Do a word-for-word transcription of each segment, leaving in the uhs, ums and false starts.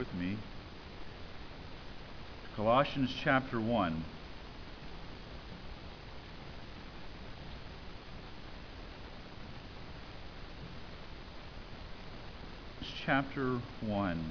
with me, Colossians chapter one. Chapter one.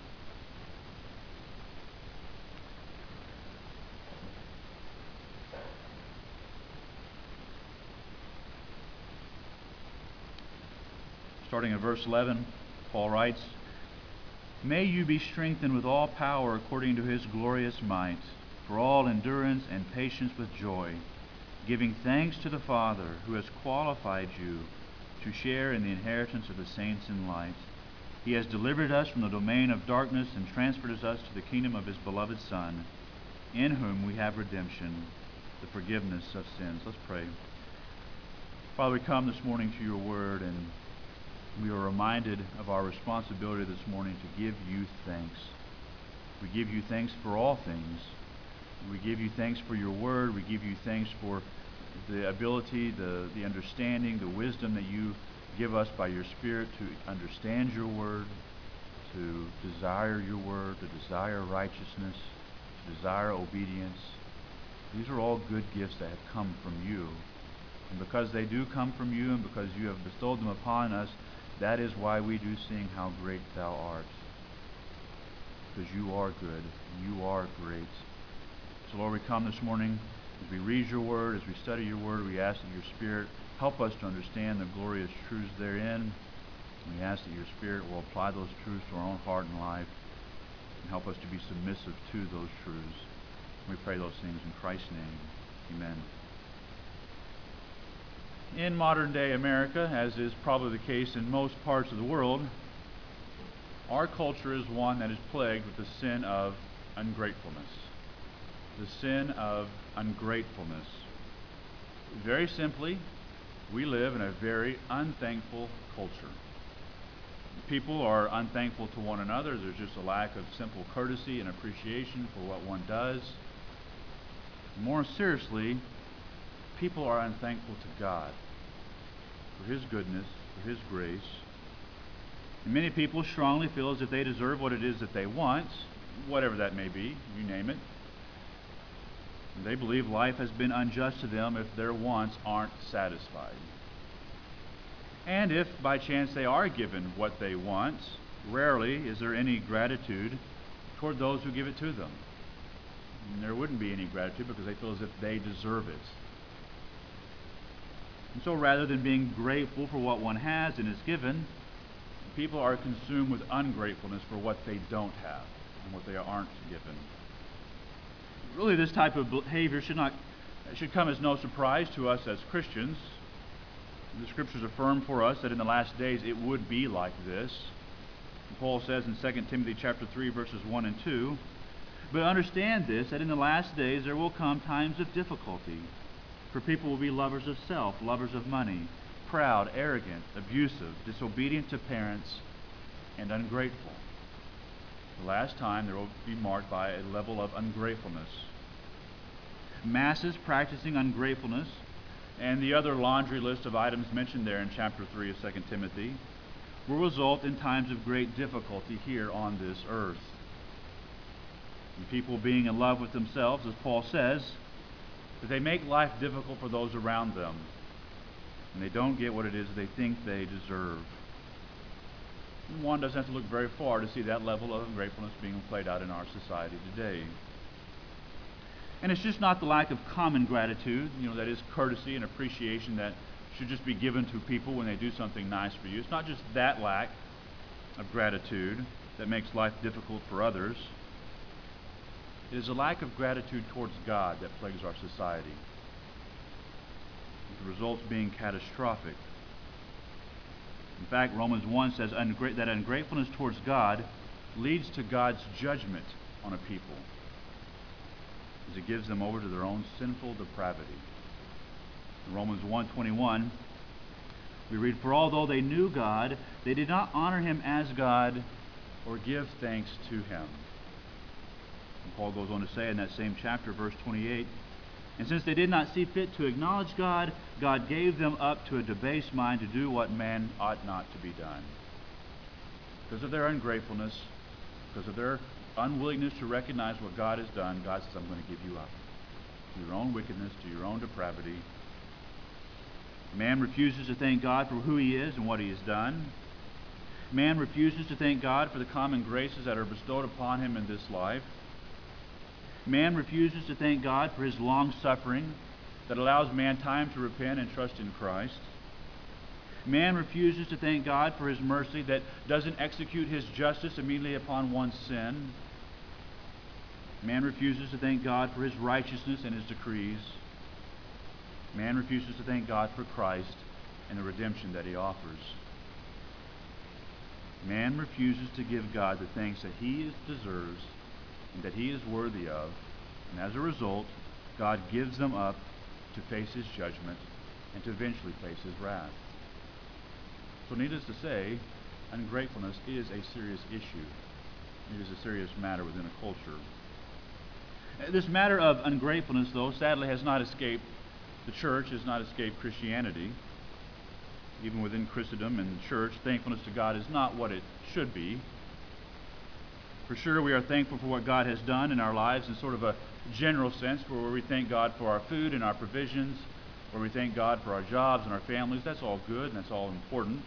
Starting at verse eleven, Paul writes, "May you be strengthened with all power according to his glorious might, for all endurance and patience with joy, giving thanks to the Father who has qualified you to share in the inheritance of the saints in light. He has delivered us from the domain of darkness and transferred us to the kingdom of his beloved Son, in whom we have redemption, the forgiveness of sins." Let's pray. Father, we come this morning to your word, and we are reminded of our responsibility this morning to give you thanks. We give you thanks for all things. We give you thanks for your word. We give you thanks for the ability, the, the understanding, the wisdom that you give us by your Spirit to understand your word, to desire your word, to desire righteousness, to desire obedience. These are all good gifts that have come from you. And because they do come from you and because you have bestowed them upon us, that is why we do sing, "How great thou art." Because you are good, you are great. So Lord, we come this morning, as we read your word, as we study your word, we ask that your Spirit help us to understand the glorious truths therein. We ask that your Spirit will apply those truths to our own heart and life and help us to be submissive to those truths. We pray those things in Christ's name. Amen. In modern-day America, as is probably the case in most parts of the world, our culture is one that is plagued with the sin of ungratefulness. The sin of ungratefulness. Very simply, we live in a very unthankful culture. People are unthankful to one another. There's just a lack of simple courtesy and appreciation for what one does. More seriously, people are unthankful to God for his goodness, for his grace. And many people strongly feel as if they deserve what it is that they want, whatever that may be, you name it. And they believe life has been unjust to them if their wants aren't satisfied. And if by chance they are given what they want, rarely is there any gratitude toward those who give it to them. And there wouldn't be any gratitude because they feel as if they deserve it. And so rather than being grateful for what one has and is given, people are consumed with ungratefulness for what they don't have and what they aren't given. Really, this type of behavior should not should come as no surprise to us as Christians. The Scriptures affirm for us that in the last days it would be like this. Paul says in Second Timothy chapter three, verses one and two, "But understand this, that in the last days there will come times of difficulty. For people will be lovers of self, lovers of money, proud, arrogant, abusive, disobedient to parents, and ungrateful." The last time there will be marked by a level of ungratefulness. Masses practicing ungratefulness, and the other laundry list of items mentioned there in chapter three of Second Timothy, will result in times of great difficulty here on this earth. And people being in love with themselves, as Paul says, that they make life difficult for those around them, and they don't get what it is they think they deserve. And one doesn't have to look very far to see that level of ungratefulness being played out in our society today. And it's just not the lack of common gratitude, you know, that is courtesy and appreciation that should just be given to people when they do something nice for you. It's not just that lack of gratitude that makes life difficult for others. It is a lack of gratitude towards God that plagues our society, with the results being catastrophic. In fact, Romans one says that ungratefulness towards God leads to God's judgment on a people, as it gives them over to their own sinful depravity. In Romans one twenty-one, we read, "For although they knew God, they did not honor him as God or give thanks to him." And Paul goes on to say in that same chapter, verse twenty-eight, "And since they did not see fit to acknowledge God, God gave them up to a debased mind to do what man ought not to be done." Because of their ungratefulness, because of their unwillingness to recognize what God has done, God says, I'm going to give you up to your own wickedness, to your own depravity. Man refuses to thank God for who he is and what he has done. Man refuses to thank God for the common graces that are bestowed upon him in this life. Man refuses to thank God for his long suffering that allows man time to repent and trust in Christ. Man refuses to thank God for his mercy that doesn't execute his justice immediately upon one's sin. Man refuses to thank God for his righteousness and his decrees. Man refuses to thank God for Christ and the redemption that he offers. Man refuses to give God the thanks that he deserves and that he is worthy of, and as a result, God gives them up to face his judgment and to eventually face his wrath. So needless to say, ungratefulness is a serious issue. It is a serious matter within a culture. This matter of ungratefulness, though, sadly has not escaped the church, has not escaped Christianity. Even within Christendom and the church, thankfulness to God is not what it should be. For sure, we are thankful for what God has done in our lives in sort of a general sense, where we thank God for our food and our provisions, where we thank God for our jobs and our families. That's all good and that's all important.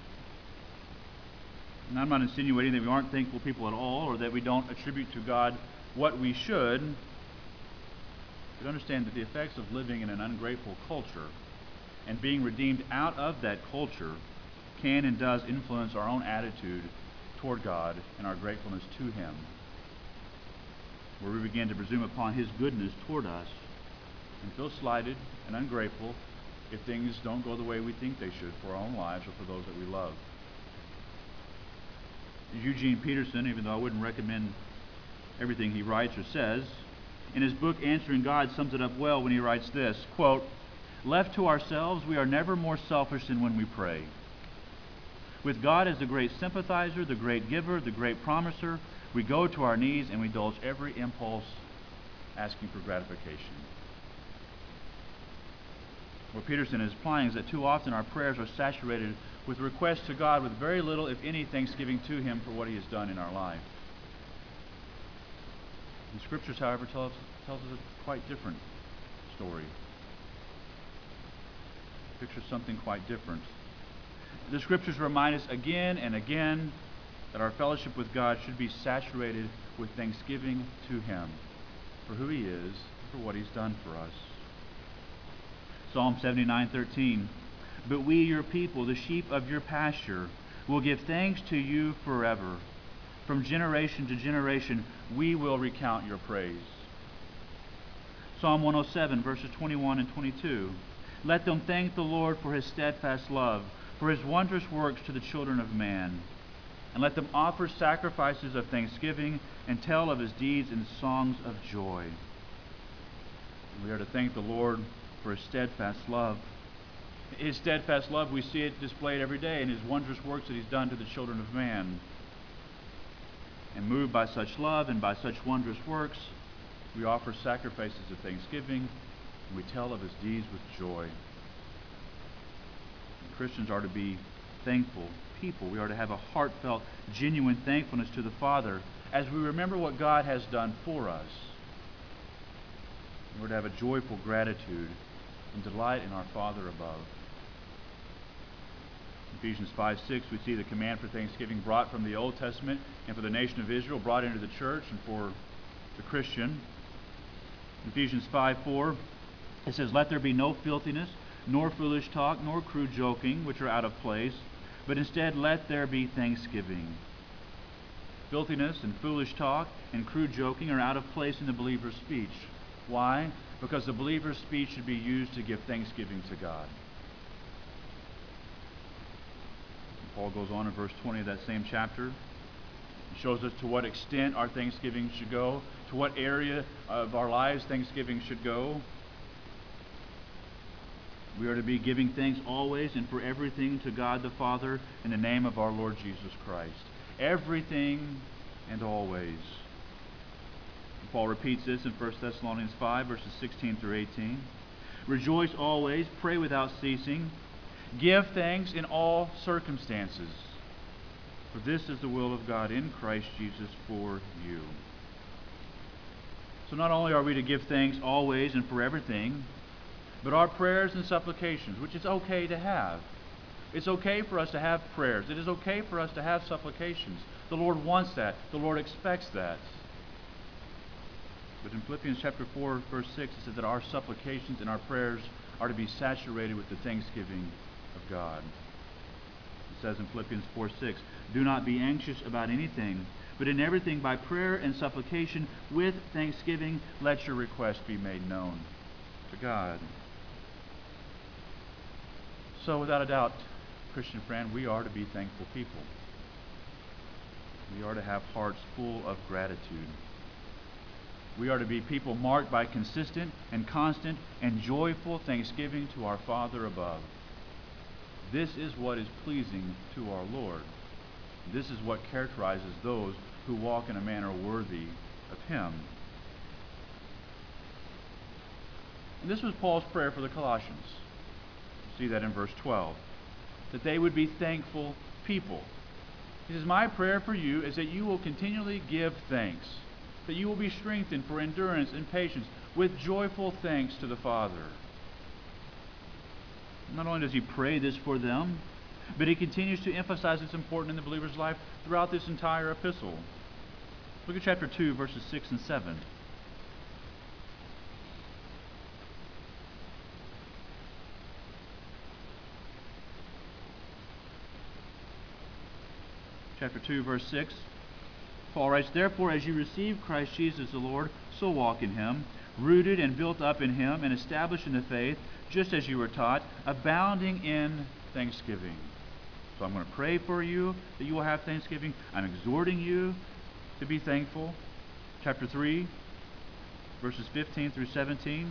And I'm not insinuating that we aren't thankful people at all, or that we don't attribute to God what we should. But understand that the effects of living in an ungrateful culture and being redeemed out of that culture can and does influence our own attitude toward God and our gratefulness to him, where we begin to presume upon his goodness toward us and feel slighted and ungrateful if things don't go the way we think they should for our own lives or for those that we love. Eugene Peterson, even though I wouldn't recommend everything he writes or says, in his book Answering God sums it up well when he writes this, quote, "Left to ourselves, we are never more selfish than when we pray. With God as the great sympathizer, the great giver, the great promiser, we go to our knees and we indulge every impulse asking for gratification." What Peterson is implying is that too often our prayers are saturated with requests to God with very little, if any, thanksgiving to him for what he has done in our life. The Scriptures, however, tell us, tells us a quite different story. Pictures something quite different. The Scriptures remind us again and again that our fellowship with God should be saturated with thanksgiving to him for who he is and for what he's done for us. Psalm seventy-nine thirteen, "But we, your people, the sheep of your pasture, will give thanks to you forever. From generation to generation, we will recount your praise." Psalm one oh seven, verses twenty-one and twenty-two, "Let them thank the Lord for his steadfast love, for his wondrous works to the children of man. And let them offer sacrifices of thanksgiving and tell of his deeds in songs of joy." We are to thank the Lord for his steadfast love. His steadfast love, we see it displayed every day in his wondrous works that he's done to the children of man. And moved by such love and by such wondrous works, we offer sacrifices of thanksgiving and we tell of his deeds with joy. And Christians are to be thankful people. We are to have a heartfelt, genuine thankfulness to the Father as we remember what God has done for us. And we're to have a joyful gratitude and delight in our Father above. In Ephesians five six, we see the command for thanksgiving brought from the Old Testament and for the nation of Israel, brought into the church and for the Christian. In Ephesians five four, it says, "Let there be no filthiness, nor foolish talk, nor crude joking, which are out of place, but instead let there be thanksgiving." Filthiness and foolish talk and crude joking are out of place in the believer's speech. Why? Because the believer's speech should be used to give thanksgiving to God. Paul goes on in verse twenty of that same chapter. He shows us to what extent our thanksgiving should go, to what area of our lives thanksgiving should go. We are to be giving thanks always and for everything to God the Father in the name of our Lord Jesus Christ. Everything and always. Paul repeats this in First Thessalonians five, verses sixteen through eighteen. "Rejoice always, pray without ceasing, give thanks in all circumstances, For this is the will of God in Christ Jesus for you. So not only are we to give thanks always and for everything, but our prayers and supplications, which is okay to have. It's okay for us to have prayers. It is okay for us to have supplications. The Lord wants that. The Lord expects that. But in Philippians chapter four, verse six, it says that our supplications and our prayers are to be saturated with the thanksgiving of God. It says in Philippians four six, do not be anxious about anything, but in everything by prayer and supplication with thanksgiving let your requests be made known to God. So without a doubt, Christian friend, we are to be thankful people. We are to have hearts full of gratitude. We are to be people marked by consistent and constant and joyful thanksgiving to our Father above. This is what is pleasing to our Lord. This is what characterizes those who walk in a manner worthy of Him. And this was Paul's prayer for the Colossians. You see that in verse twelve. That they would be thankful people. He says, my prayer for you is that you will continually give thanks, that you will be strengthened for endurance and patience with joyful thanks to the Father. Not only does he pray this for them, but he continues to emphasize it's important in the believer's life throughout this entire epistle. Look at chapter two, verses six and seven. Chapter two, verse six. Paul writes, therefore, as you receive Christ Jesus the Lord, so walk in him, rooted and built up in him, and established in the faith, just as you were taught, abounding in thanksgiving. So I'm going to pray for you that you will have thanksgiving. I'm exhorting you to be thankful. Chapter three, verses fifteen through seventeen.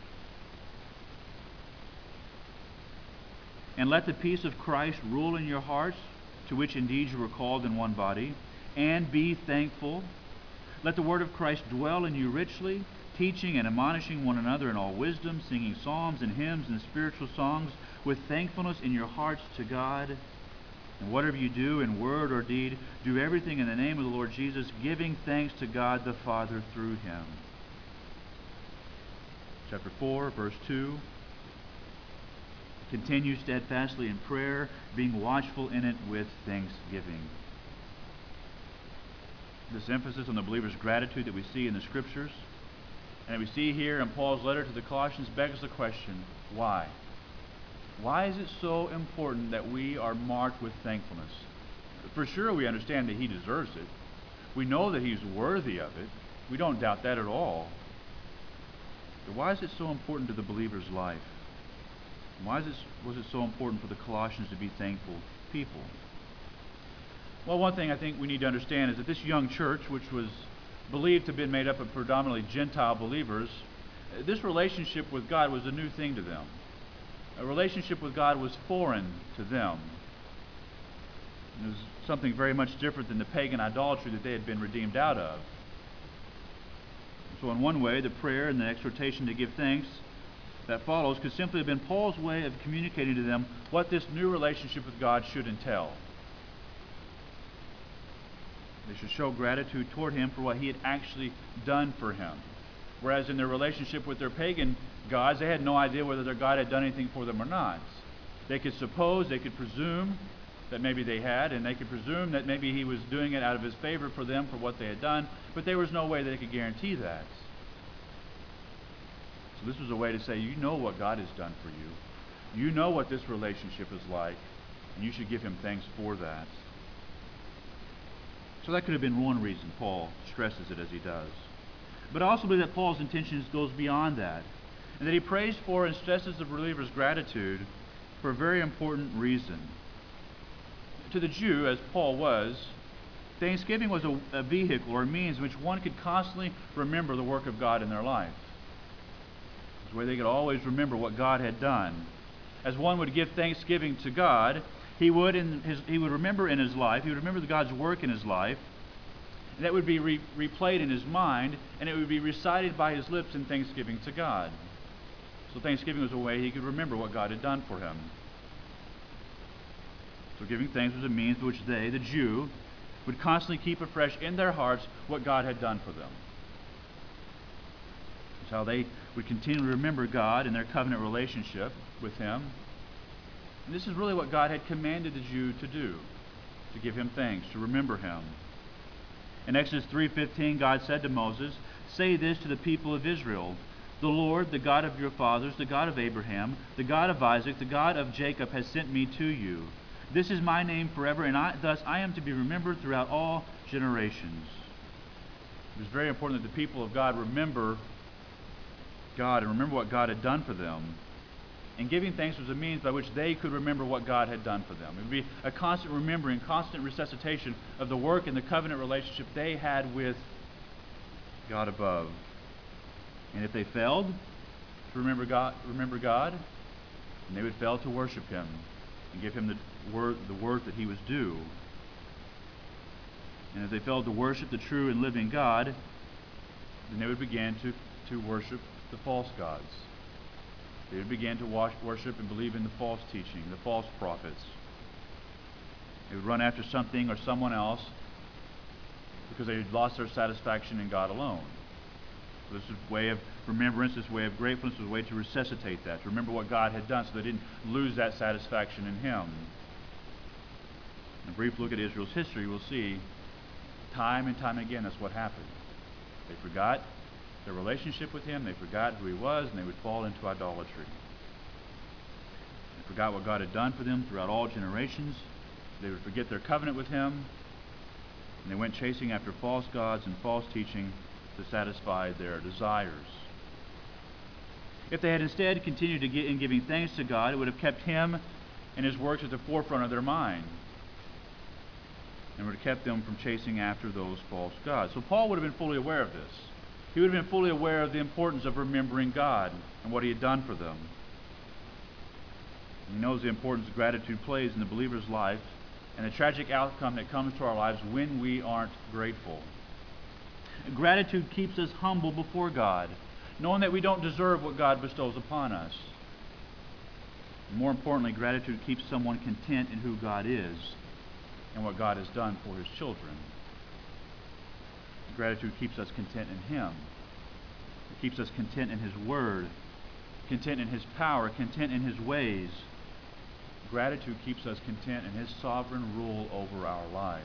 And let the peace of Christ rule in your hearts, to which indeed you were called in one body, and be thankful. Let the word of Christ dwell in you richly, teaching and admonishing one another in all wisdom, singing psalms and hymns and spiritual songs with thankfulness in your hearts to God. And whatever you do in word or deed, do everything in the name of the Lord Jesus, giving thanks to God the Father through him. Chapter four, verse two. Continue steadfastly in prayer, being watchful in it with thanksgiving. This emphasis on the believer's gratitude that we see in the Scriptures and that we see here in Paul's letter to the Colossians begs the question, why? Why is it so important that we are marked with thankfulness? For sure we understand that he deserves it. We know that he's worthy of it. We don't doubt that at all. But why is it so important to the believer's life? Why is it, was it so important for the Colossians to be thankful people? Well, one thing I think we need to understand is that this young church, which was believed to have been made up of predominantly Gentile believers, this relationship with God was a new thing to them. A relationship with God was foreign to them. It was something very much different than the pagan idolatry that they had been redeemed out of. So in one way, the prayer and the exhortation to give thanks that follows could simply have been Paul's way of communicating to them what this new relationship with God should entail. They should show gratitude toward him for what he had actually done for him. Whereas in their relationship with their pagan gods, they had no idea whether their God had done anything for them or not. They could suppose, they could presume that maybe they had, and they could presume that maybe he was doing it out of his favor for them for what they had done, but there was no way they could guarantee that. So this was a way to say, you know what God has done for you. You know what this relationship is like, and you should give him thanks for that. So that could have been one reason Paul stresses it as he does. But I also believe that Paul's intention goes beyond that, and that he prays for and stresses the believer's gratitude for a very important reason. To the Jew, as Paul was, Thanksgiving was a, a vehicle or a means in which one could constantly remember the work of God in their life. It's where they could always remember what God had done. As one would give thanksgiving to God, he would in his he would remember in his life, he would remember God's work in his life, and that would be re, replayed in his mind, and it would be recited by his lips in thanksgiving to God. So thanksgiving was a way he could remember what God had done for him. So giving thanks was a means by which they, the Jew, would constantly keep afresh in their hearts what God had done for them. It's how they would continue to remember God in their covenant relationship with Him. And this is really what God had commanded the Jew to do, to give Him thanks, to remember Him. In Exodus three fifteen, God said to Moses, "Say this to the people of Israel, the Lord, the God of your fathers, the God of Abraham, the God of Isaac, the God of Jacob has sent me to you. This is my name forever, and I, thus I am to be remembered throughout all generations." It was very important that the people of God remember God and remember what God had done for them. And giving thanks was a means by which they could remember what God had done for them. It would be a constant remembering, constant resuscitation of the work and the covenant relationship they had with God above. And if they failed to remember God, remember God, then they would fail to worship Him and give Him the word, the worth that He was due. And if they failed to worship the true and living God, then they would begin to, to worship the false gods. They would begin to wash, worship and believe in the false teaching, the false prophets. They would run after something or someone else because they had lost their satisfaction in God alone. So this is a way of remembrance, this way of gratefulness, was a way to resuscitate that, to remember what God had done so they didn't lose that satisfaction in Him. In a brief look at Israel's history, we'll see time and time again that's what happened. They forgot their relationship with Him, they forgot who He was, and they would fall into idolatry. They forgot what God had done for them throughout all generations. They would forget their covenant with Him, and they went chasing after false gods and false teaching to satisfy their desires. If they had instead continued to get in giving thanks to God, it would have kept Him and His works at the forefront of their mind, and would have kept them from chasing after those false gods. So Paul would have been fully aware of this. He would have been fully aware of the importance of remembering God and what He had done for them. He knows the importance gratitude plays in the believer's life and the tragic outcome that comes to our lives when we aren't grateful. Gratitude keeps us humble before God, knowing that we don't deserve what God bestows upon us. And more importantly, gratitude keeps someone content in who God is and what God has done for His children. Gratitude keeps us content in Him. It keeps us content in His Word, content in His power, content in His ways. Gratitude keeps us content in His sovereign rule over our lives.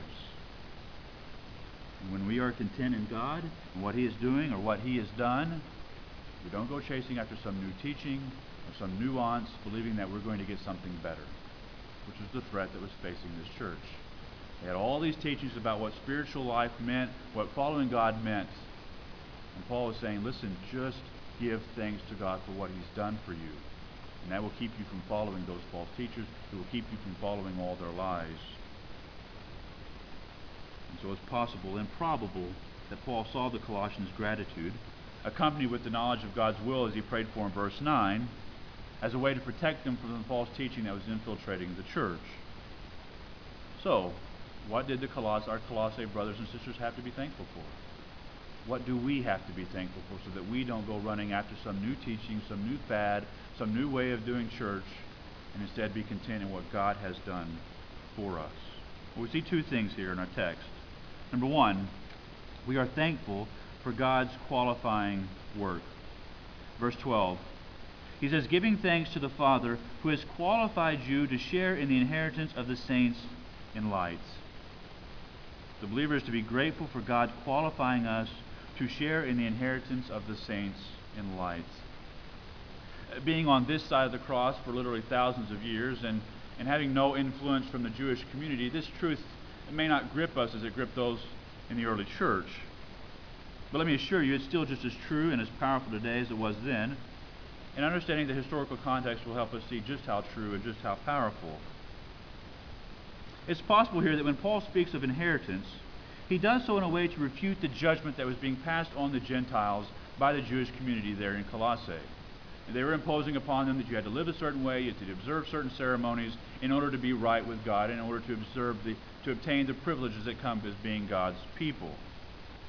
And when we are content in God and what He is doing or what He has done, we don't go chasing after some new teaching or some nuance, believing that we're going to get something better, which was the threat that was facing this church. They had all these teachings about what spiritual life meant, what following God meant. And Paul was saying, listen, just give thanks to God for what He's done for you. And that will keep you from following those false teachers. It will keep you from following all their lies. And so it's possible and probable that Paul saw the Colossians' gratitude, accompanied with the knowledge of God's will as he prayed for in verse nine, as a way to protect them from the false teaching that was infiltrating the church. So, what did the Coloss- our Colossae brothers and sisters have to be thankful for? What do we have to be thankful for so that we don't go running after some new teaching, some new fad, some new way of doing church, and instead be content in what God has done for us? Well, we see two things here in our text. Number one, we are thankful for God's qualifying work. Verse twelve, he says, giving thanks to the Father who has qualified you to share in the inheritance of the saints in light. The believer is to be grateful for God qualifying us to share in the inheritance of the saints in light. Being on this side of the cross for literally thousands of years and, and having no influence from the Jewish community, this truth may not grip us as it gripped those in the early church. But let me assure you, it's still just as true and as powerful today as it was then. And understanding the historical context will help us see just how true and just how powerful. It's possible here that when Paul speaks of inheritance, he does so in a way to refute the judgment that was being passed on the Gentiles by the Jewish community there in Colossae. And they were imposing upon them that you had to live a certain way, you had to observe certain ceremonies in order to be right with God, in order to observe the, to obtain the privileges that come as being God's people.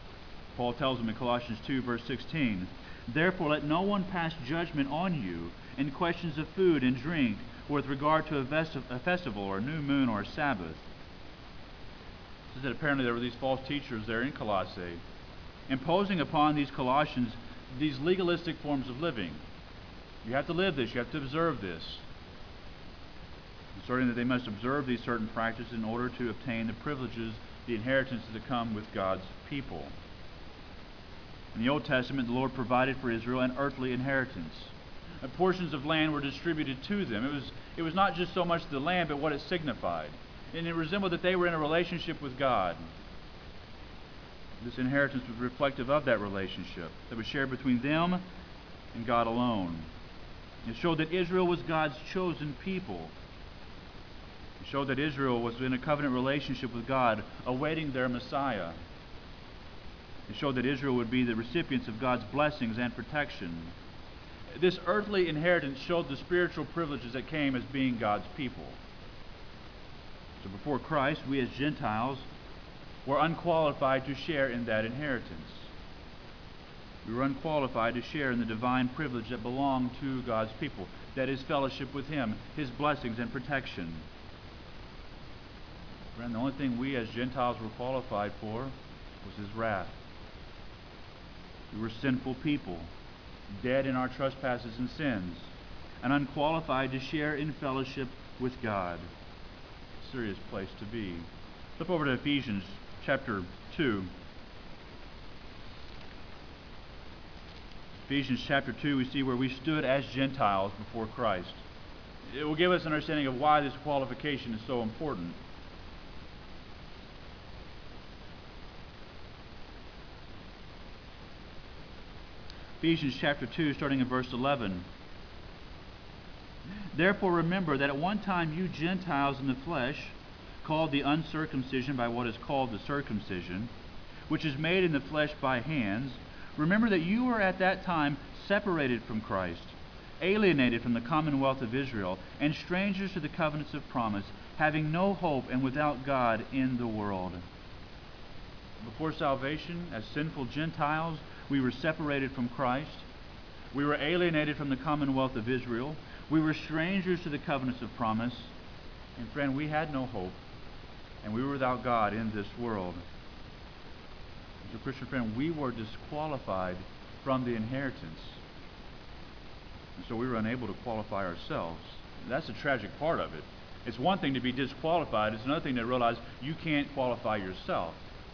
Paul tells them in Colossians two, verse sixteen, therefore let no one pass judgment on you in questions of food and drink, or with regard to a, vesti- a festival or a new moon or a Sabbath. It says that apparently there were these false teachers there in Colossae, imposing upon these Colossians these legalistic forms of living. You have to live this, you have to observe this. Asserting that they must observe these certain practices in order to obtain the privileges, the inheritances that come with God's people. In the Old Testament, the Lord provided for Israel an earthly inheritance. And portions of land were distributed to them. It was, it was not just so much the land, but what it signified. And it resembled that they were in a relationship with God. This inheritance was reflective of that relationship that was shared between them and God alone. It showed that Israel was God's chosen people. It showed that Israel was in a covenant relationship with God, awaiting their Messiah. It showed that Israel would be the recipients of God's blessings and protection. This earthly inheritance showed the spiritual privileges that came as being God's people. So before Christ, we as Gentiles were unqualified to share in that inheritance. We were unqualified to share in the divine privilege that belonged to God's people, that is, fellowship with Him, His blessings and protection. Friend, the only thing we as Gentiles were qualified for was His wrath. We were sinful people, dead in our trespasses and sins, and unqualified to share in fellowship with God. A serious place to be. Flip over to Ephesians chapter two. Ephesians chapter two, we see where we stood as Gentiles before Christ. It will give us an understanding of why this qualification is so important. Ephesians chapter two, starting in verse eleven. Therefore remember that at one time you Gentiles in the flesh, called the uncircumcision by what is called the circumcision, which is made in the flesh by hands, remember that you were at that time separated from Christ, alienated from the commonwealth of Israel, and strangers to the covenants of promise, having no hope and without God in the world. Before salvation, as sinful Gentiles, we were separated from Christ. We were alienated from the commonwealth of Israel. We were strangers to the covenants of promise. And friend, we had no hope, and we were without God in this world. So, Christian friend, we were disqualified from the inheritance. And so we were unable to qualify ourselves. That's the tragic part of it. It's one thing to be disqualified. It's another thing to realize you can't qualify yourself.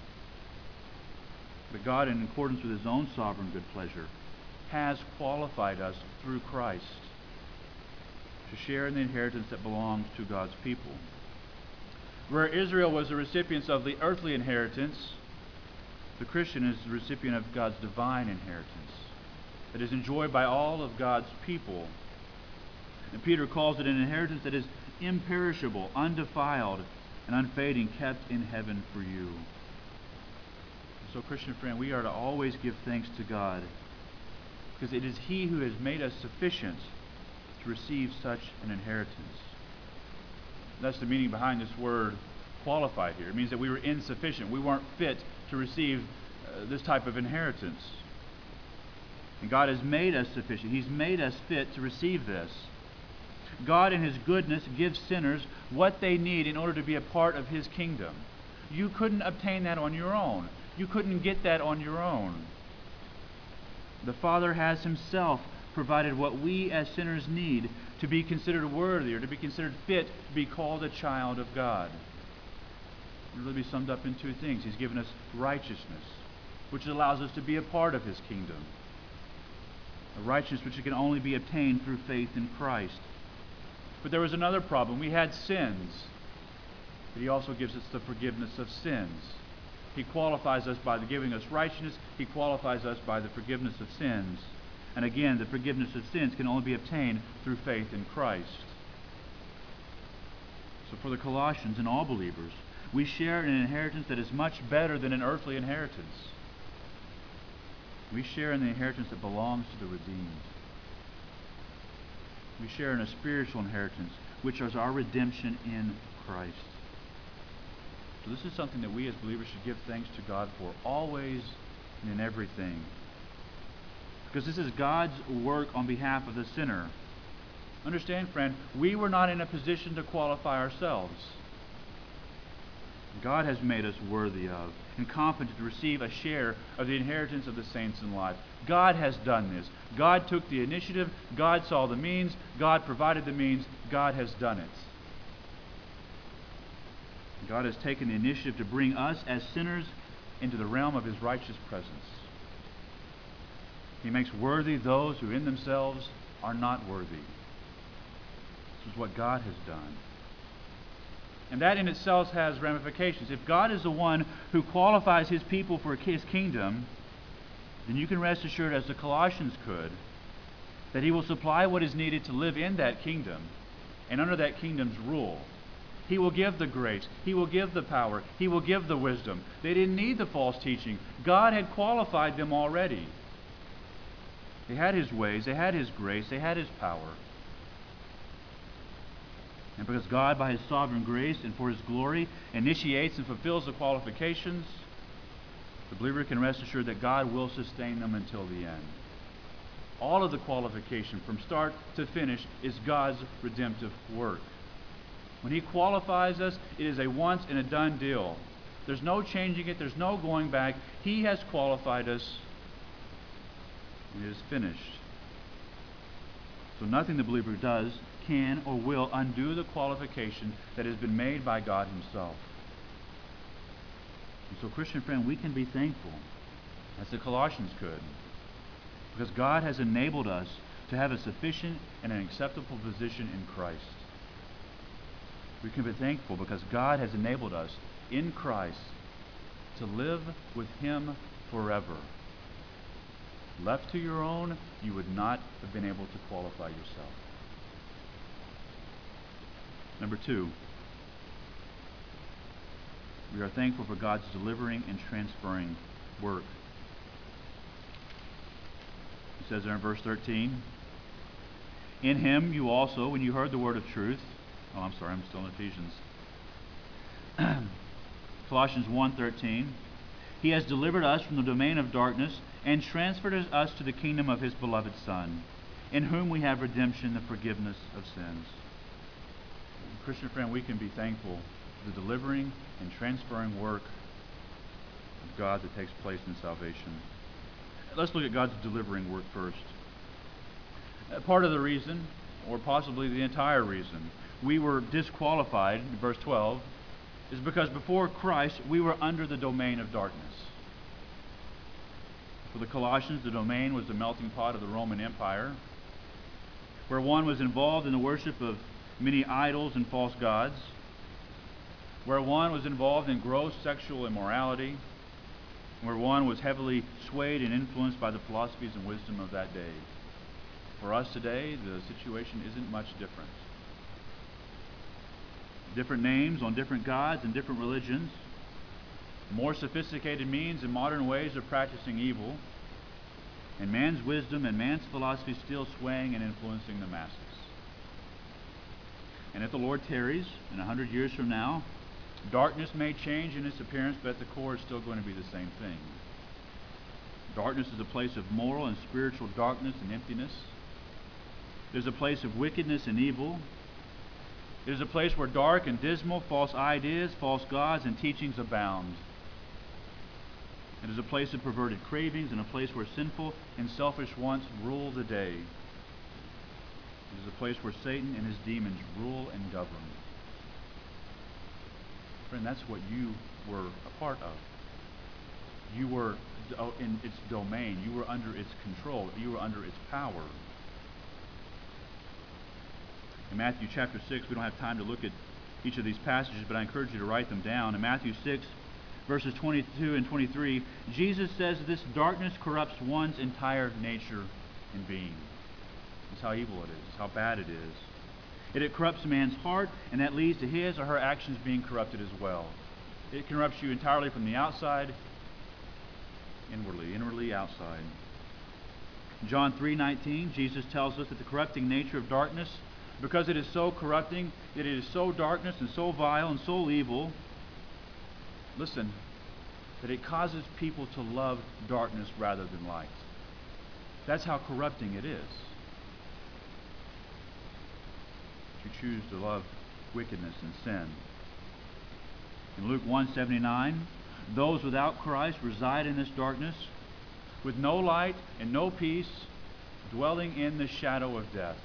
But God, in accordance with His own sovereign good pleasure, has qualified us through Christ to share in the inheritance that belongs to God's people. Where Israel was the recipient of the earthly inheritance, the Christian is the recipient of God's divine inheritance that is enjoyed by all of God's people. And Peter calls it an inheritance that is imperishable, undefiled, and unfading, kept in heaven for you. So, Christian friend, we are to always give thanks to God, because it is He who has made us sufficient to receive such an inheritance. That's the meaning behind this word qualified here. It means that we were insufficient. We weren't fit to receive uh, this type of inheritance. And God has made us sufficient. He's made us fit to receive this. God in His goodness gives sinners what they need in order to be a part of His kingdom. You couldn't obtain that on your own. You couldn't get that on your own. The Father has Himself provided what we as sinners need to be considered worthy or to be considered fit to be called a child of God. It really be summed up in two things. He's given us righteousness, which allows us to be a part of His kingdom. A righteousness which can only be obtained through faith in Christ. But there was another problem. We had sins. But He also gives us the forgiveness of sins. He qualifies us by giving us righteousness. He qualifies us by the forgiveness of sins. And again, the forgiveness of sins can only be obtained through faith in Christ. So for the Colossians and all believers, we share in an inheritance that is much better than an earthly inheritance. We share in the inheritance that belongs to the redeemed. We share in a spiritual inheritance, which is our redemption in Christ. So this is something that we as believers should give thanks to God for always and in everything. Because this is God's work on behalf of the sinner. Understand, friend, we were not in a position to qualify ourselves. God has made us worthy of and competent to receive a share of the inheritance of the saints in life. God has done this. God took the initiative. God saw the means. God provided the means. God has done it. God has taken the initiative to bring us as sinners into the realm of his righteous presence. He makes worthy those who in themselves are not worthy. This is what God has done. And that in itself has ramifications. If God is the one who qualifies his people for his kingdom, then you can rest assured, as the Colossians could, that he will supply what is needed to live in that kingdom and under that kingdom's rule. He will give the grace. He will give the power. He will give the wisdom. They didn't need the false teaching. God had qualified them already. They had his ways. They had his grace. They had his power. And because God, by his sovereign grace and for his glory, initiates and fulfills the qualifications, the believer can rest assured that God will sustain them until the end. All of the qualification from start to finish is God's redemptive work. When he qualifies us, it is a once and a done deal. There's no changing it. There's no going back. He has qualified us, and it is finished. So nothing the believer does can or will undo the qualification that has been made by God himself. And so, Christian friend, we can be thankful, as the Colossians could, because God has enabled us to have a sufficient and an acceptable position in Christ. We can be thankful because God has enabled us in Christ to live with him forever. Left to your own, you would not have been able to qualify yourself. Number two, we are thankful for God's delivering and transferring work. It says there in verse thirteen, in him you also, when you heard the word of truth, oh, I'm sorry, I'm still in Ephesians. Colossians one thirteen, he has delivered us from the domain of darkness and transferred us to the kingdom of his beloved Son, in whom we have redemption, the forgiveness of sins. Christian friend, we can be thankful for the delivering and transferring work of God that takes place in salvation. Let's look at God's delivering work first. Part of the reason, or possibly the entire reason, we were disqualified, in verse twelve, is because before Christ we were under the domain of darkness. For the Colossians, the domain was the melting pot of the Roman Empire, where one was involved in the worship of many idols and false gods, where one was involved in gross sexual immorality, where one was heavily swayed and influenced by the philosophies and wisdom of that day. For us today, the situation isn't much different. Different names on different gods and different religions, more sophisticated means and modern ways of practicing evil, and man's wisdom and man's philosophy still swaying and influencing the masses. And if the Lord tarries, in a hundred years from now, darkness may change in its appearance, but at the core is still going to be the same thing. Darkness is a place of moral and spiritual darkness and emptiness. It is a place of wickedness and evil. It is a place where dark and dismal false ideas, false gods, and teachings abound. It is a place of perverted cravings and a place where sinful and selfish wants rule the day. It is a place where Satan and his demons rule and govern. Friend, that's what you were a part of. You were in its domain. You were under its control. You were under its power. In Matthew chapter six, we don't have time to look at each of these passages, but I encourage you to write them down. In Matthew six, verses twenty-two and twenty-three, Jesus says this darkness corrupts one's entire nature and being. That's how evil it is, how bad it is. It, it corrupts man's heart, and that leads to his or her actions being corrupted as well. It corrupts you entirely from the outside, inwardly, inwardly, outside. John three nineteen, Jesus tells us that the corrupting nature of darkness, because it is so corrupting, that it is so darkness and so vile and so evil, listen, that it causes people to love darkness rather than light. That's how corrupting it is. you choose to love wickedness and sin. In Luke one seventy-nine, those without Christ reside in this darkness, with no light and no peace, dwelling in the shadow of death.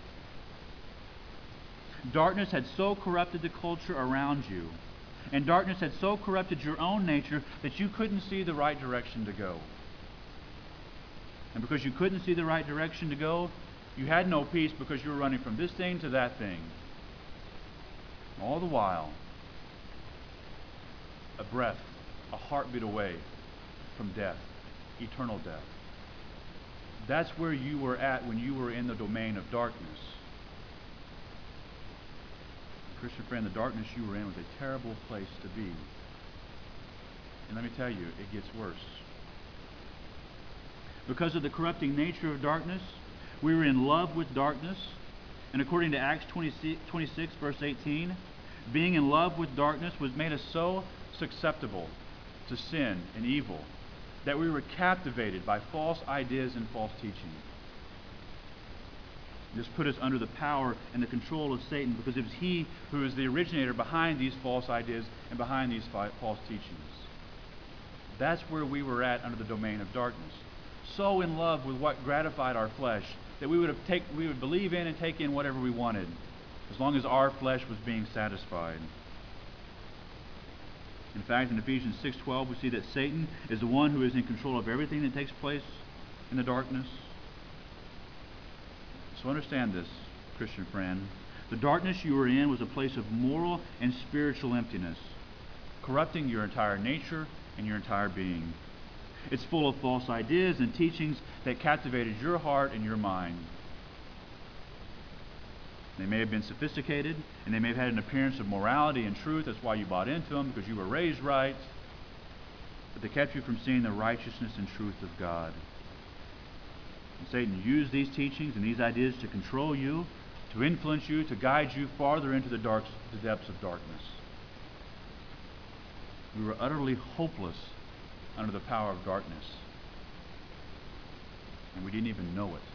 Darkness had so corrupted the culture around you, and darkness had so corrupted your own nature that you couldn't see the right direction to go. And because you couldn't see the right direction to go, you had no peace because you were running from this thing to that thing. All the while, a breath, a heartbeat away from death, eternal death. That's where you were at when you were in the domain of darkness. Christian friend, the darkness you were in was a terrible place to be. And let me tell you, it gets worse. Because of the corrupting nature of darkness, we were in love with darkness. And according to Acts twenty-six, verse eighteen, being in love with darkness was made us so susceptible to sin and evil that we were captivated by false ideas and false teaching. This put us under the power and the control of Satan, because it was he who is the originator behind these false ideas and behind these false teachings. That's where we were at under the domain of darkness. So in love with what gratified our flesh that we would have take, we would believe in and take in whatever we wanted, as long as our flesh was being satisfied. In fact, in Ephesians six twelve, we see that Satan is the one who is in control of everything that takes place in the darkness. So understand this, Christian friend. The darkness you were in was a place of moral and spiritual emptiness, corrupting your entire nature and your entire being. It's full of false ideas and teachings that captivated your heart and your mind. They may have been sophisticated, and they may have had an appearance of morality and truth. That's why you bought into them, because you were raised right. But they kept you from seeing the righteousness and truth of God. And Satan used these teachings and these ideas to control you, to influence you, to guide you farther into the, dark, the depths of darkness. We were utterly hopeless under the power of darkness, and we didn't even know it.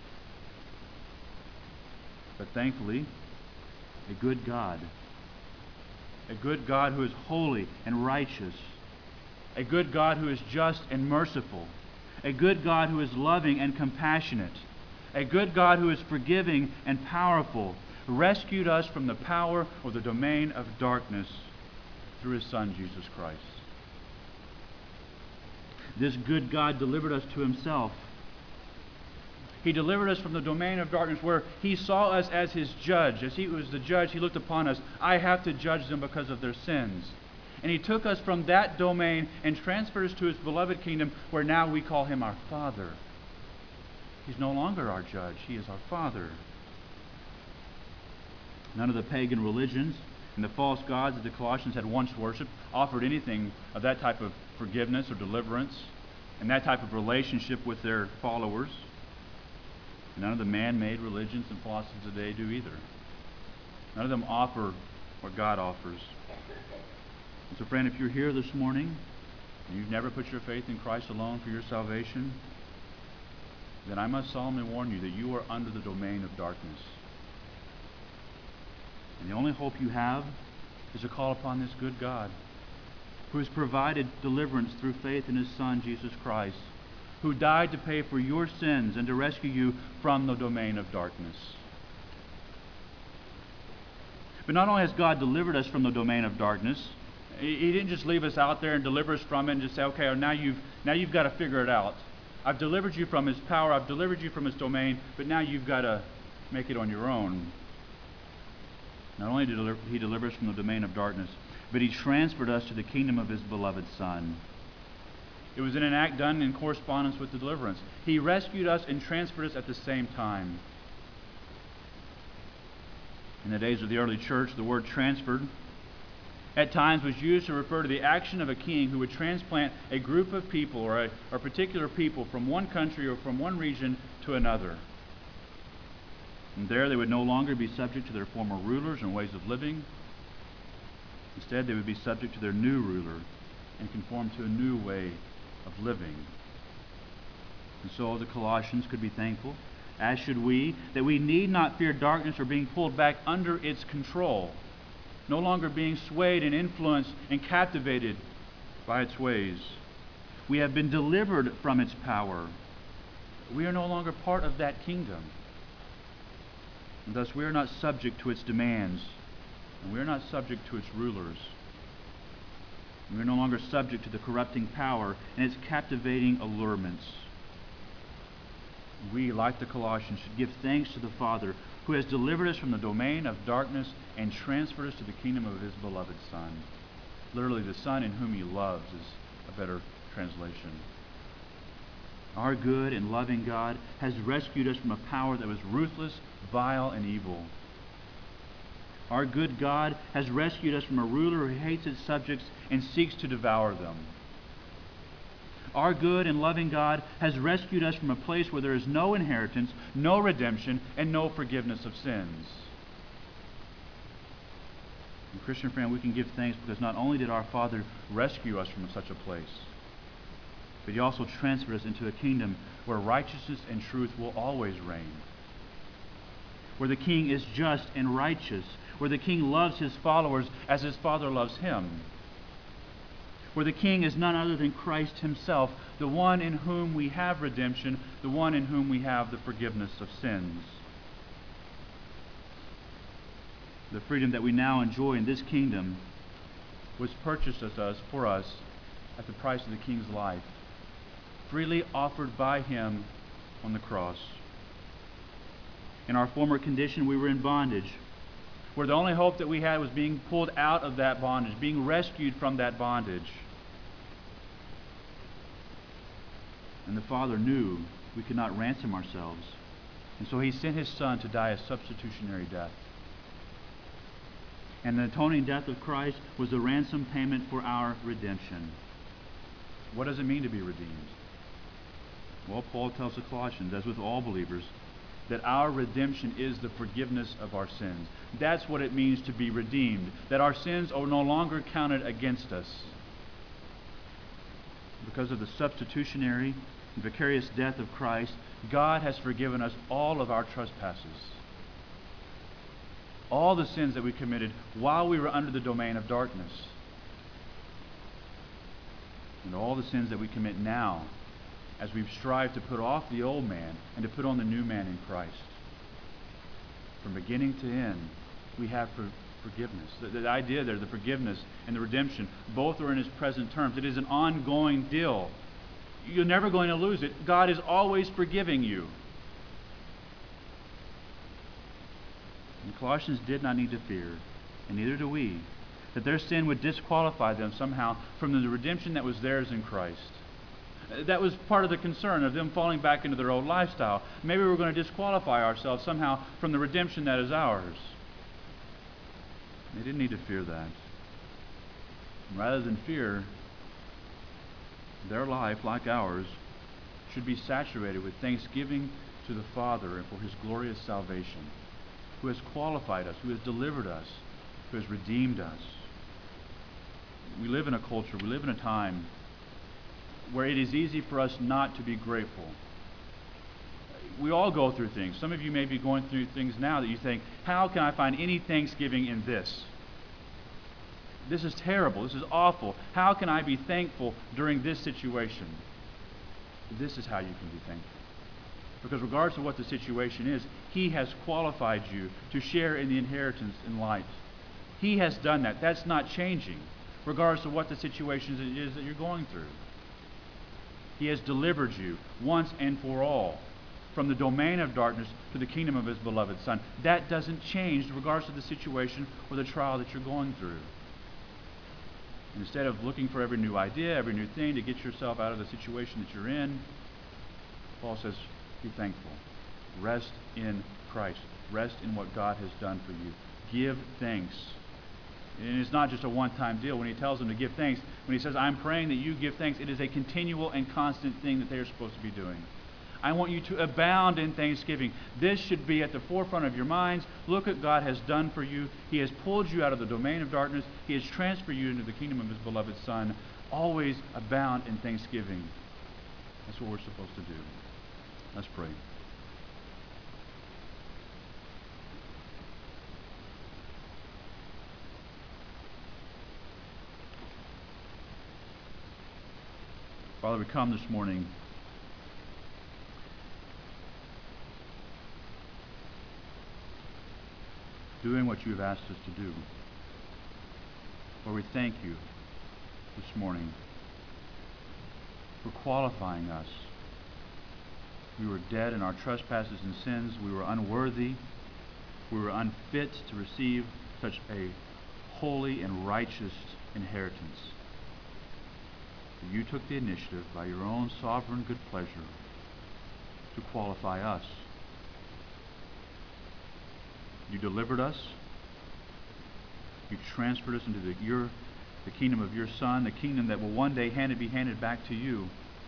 But thankfully, a good God, a good God who is holy and righteous, a good God who is just and merciful, a good God who is loving and compassionate, a good God who is forgiving and powerful, rescued us from the power or the domain of darkness through his Son, Jesus Christ. This good God delivered us to himself. He delivered us from the domain of darkness where he saw us as his judge. As he was the judge, he looked upon us. I have to judge them because of their sins. And he took us from that domain and transferred us to his beloved kingdom, where now we call him our Father. He's no longer our judge. He is our Father. None of the pagan religions and the false gods that the Colossians had once worshipped offered anything of that type of forgiveness or deliverance and that type of relationship with their followers. None of the man-made religions and philosophies today do either. None of them offer what God offers. And so, friend, if you're here this morning and you've never put your faith in Christ alone for your salvation, then I must solemnly warn you that you are under the domain of darkness. And the only hope you have is to call upon this good God, who has provided deliverance through faith in his Son, Jesus Christ, who died to pay for your sins and to rescue you from the domain of darkness. But not only has God delivered us from the domain of darkness, he didn't just leave us out there and deliver us from it and just say, okay, now you've, now you've got to figure it out. I've delivered you from his power, I've delivered you from his domain, but now you've got to make it on your own. Not only did he deliver us from the domain of darkness, but he transferred us to the kingdom of his beloved Son. It was in an act done in correspondence with the deliverance. He rescued us and transferred us at the same time. In the days of the early church, the word transferred at times was used to refer to the action of a king who would transplant a group of people or a or particular people from one country or from one region to another. And there they would no longer be subject to their former rulers and ways of living. Instead, they would be subject to their new ruler and conform to a new way of living. And so the Colossians could be thankful as should we, that we need not fear darkness or being pulled back under its control, no longer being swayed and influenced and captivated by its ways. We have been delivered from its power. We are no longer part of that kingdom. And thus we are not subject to its demands, and we are not subject to its rulers. We are no longer subject to the corrupting power and its captivating allurements. We, like the Colossians, should give thanks to the Father who has delivered us from the domain of darkness and transferred us to the kingdom of his beloved Son. Literally, the Son in whom he loves is a better translation. Our good and loving God has rescued us from a power that was ruthless, vile, and evil. Our good God has rescued us from a ruler who hates his subjects and seeks to devour them. Our good and loving God has rescued us from a place where there is no inheritance, no redemption, and no forgiveness of sins. And Christian friend, we can give thanks because not only did our Father rescue us from such a place, but he also transferred us into a kingdom where righteousness and truth will always reign, where the King is just and righteous, where the King loves his followers as his Father loves him, where the King is none other than Christ himself, the one in whom we have redemption, the one in whom we have the forgiveness of sins. The freedom that we now enjoy in this kingdom was purchased as us, for us at the price of the King's life, freely offered by him on the cross. In our former condition, we were in bondage, where the only hope that we had was being pulled out of that bondage, being rescued from that bondage. And the Father knew we could not ransom ourselves, and so he sent his Son to die a substitutionary death. And the atoning death of Christ was the ransom payment for our redemption. What does it mean to be redeemed? Well, Paul tells the Colossians, as with all believers, that our redemption is the forgiveness of our sins. That's what it means to be redeemed, that our sins are no longer counted against us. Because of the substitutionary and vicarious death of Christ, God has forgiven us all of our trespasses, all the sins that we committed while we were under the domain of darkness, and all the sins that we commit now as we strive to put off the old man and to put on the new man in Christ. From beginning to end, we have for forgiveness. The, the idea there, the forgiveness and the redemption, both are in his present terms. It is an ongoing deal. You're never going to lose it. God is always forgiving you. And Colossians did not need to fear, and neither do we, that their sin would disqualify them somehow from the redemption that was theirs in Christ. That was part of the concern of them falling back into their old lifestyle. Maybe we're going to disqualify ourselves somehow from the redemption that is ours. They didn't need to fear that. Rather than fear, their life, like ours, should be saturated with thanksgiving to the Father and for his glorious salvation, who has qualified us, who has delivered us, who has redeemed us. We live in a culture, we live in a time where it is easy for us not to be grateful. We all go through things. Some of you may be going through things now that you think, how can I find any thanksgiving in this? This is terrible. This is awful. How can I be thankful during this situation? This is how you can be thankful. Because regardless of what the situation is, he has qualified you to share in the inheritance in light. He has done that. That's not changing, regardless of what the situation is that you're going through. He has delivered you once and for all from the domain of darkness to the kingdom of his beloved Son. That doesn't change regardless of the situation or the trial that you're going through. And instead of looking for every new idea, every new thing to get yourself out of the situation that you're in, Paul says, be thankful. Rest in Christ. Rest in what God has done for you. Give thanks. And it's not just a one-time deal. When he tells them to give thanks, when he says, I'm praying that you give thanks, it is a continual and constant thing that they are supposed to be doing. I want you to abound in thanksgiving. This should be at the forefront of your minds. Look what God has done for you. He has pulled you out of the domain of darkness. He has transferred you into the kingdom of his beloved Son. Always abound in thanksgiving. That's what we're supposed to do. Let's pray. Father, we come this morning doing what you have asked us to do. Lord, we thank you this morning for qualifying us. We were dead in our trespasses and sins. We were unworthy. We were unfit to receive such a holy and righteous inheritance. But you took the initiative by your own sovereign good pleasure to qualify us. You delivered us. You transferred us into the, your, the kingdom of your Son, the kingdom that will one day handed, be handed back to you.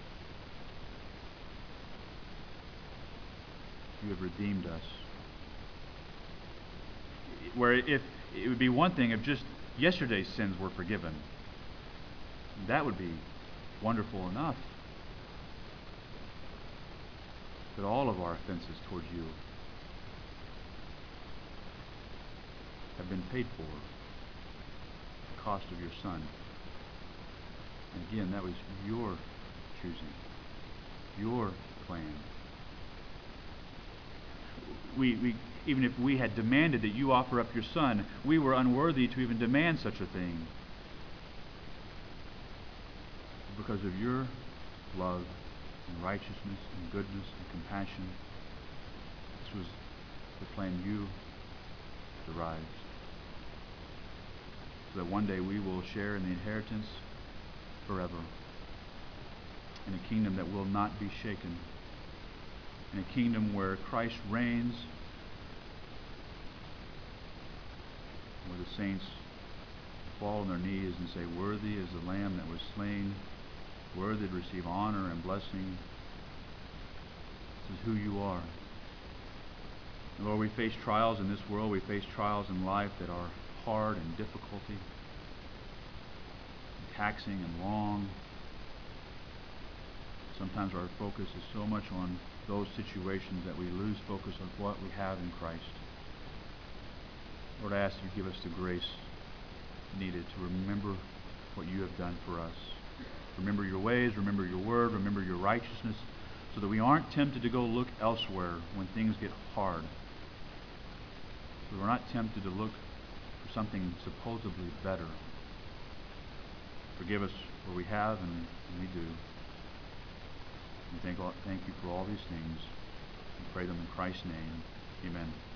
You have redeemed us. Where if it would be one thing if just yesterday's sins were forgiven, that would be wonderful enough. But all of our offenses towards you have been paid for at the cost of your Son. And again, that was your choosing, your plan. We, we, even if we had demanded that you offer up your Son, we were unworthy to even demand such a thing. Because of your love and righteousness and goodness and compassion, this was the plan you devised. So that one day we will share in the inheritance forever, in a kingdom that will not be shaken, in a kingdom where Christ reigns, where the saints fall on their knees and say, "Worthy is the Lamb that was slain, worthy to receive honor and blessing." This is who you are. And Lord, we face trials in this world. We face trials in life that are hard and difficulty, and taxing and long. Sometimes our focus is so much on those situations that we lose focus on what we have in Christ. Lord, I ask you to give us the grace needed to remember what you have done for us. Remember your ways, remember your word, remember your righteousness, so that we aren't tempted to go look elsewhere when things get hard. So we're not tempted to look for something supposedly better. Forgive us where we have and, and we do. We thank, all, thank you for all these things. We pray them in Christ's name. Amen.